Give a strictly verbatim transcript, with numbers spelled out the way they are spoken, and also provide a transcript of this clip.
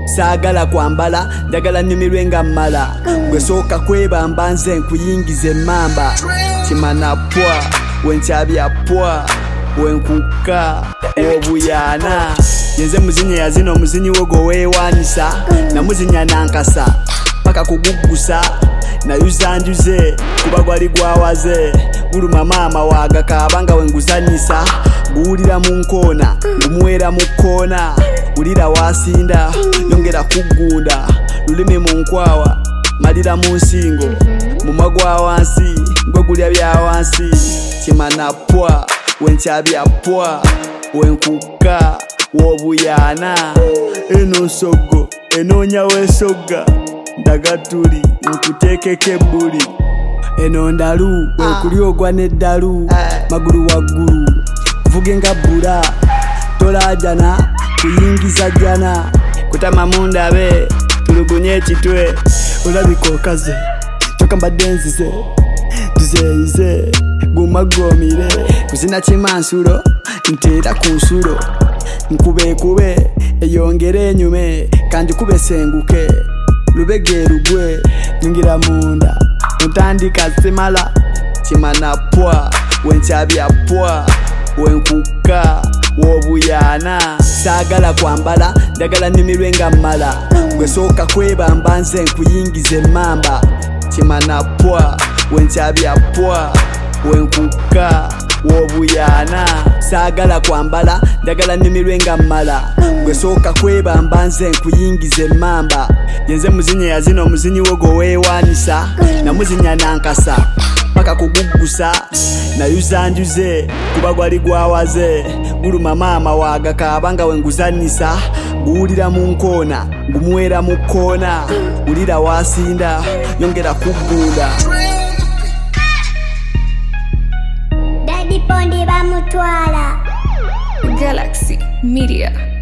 saagala kwambala njagala nnyumirwe nga mmala gwe sooka kwebamba nze nkuyingize emmamba kimana pwa wenkyabya pwa wenkuka obuyana yenze muzinyi yazina omuzinyi wo gwe weewaanisa namuzinya nankasa paka kugugusa nayuzanjuze kuba gwali gwawaze guluma maama wagakaaba nga wenguzanyisa guwulira mu nkoona ngumuweera mu kkoona wulira wasinda yongera kuggunda lulimi mu nkwawa malira mu nsingo mumwa gwa wansi gwe gulya bya wansi kimana pwa wenkyabya pwa wenkuka wobuyana eno nsogo enoonya w'ensogga ndagatuli nkuteekeko ebbuli eno ndalu wekuli ogwa n'eddalu magulu waggulu vuge nga bbula tolajana kuyingiza jana kutama mundabe tulugunye ekitwe olabika okaze kyoka mbadde nzize tuzeyize gumagomire kuzina kimansulo nteera ku nsulo nkubekube eyongere enyume kanjikube senguke lubege lugwe nyingira munda ntandika simala kimana pwa wenkyabya pwa wenkuka wobuyana saagala kwambala njagala nnyumirwe nga mmala gwe sooka kwebamba nze nkuyingize emmamba kimana pwa wenkyabya pwa wenkuka wobuyana saagala kwambala njagala nnyumirwe nga mmala gwe sooka kwebamba nze nkuyingize emmamba yenze muzinyi yazina omuzinyi wo gwe weewaanisa namuzinya nankasa paka kugugusa nayuzanjuze kuba gwali gwawaze guluma maama wagakaaba nga wenguzanyisa guwulira mu nkoona ngumuweera mu kkoona wulira wasinda yongera kuggunda Daddy Pondi bamutwala Galaxy Media.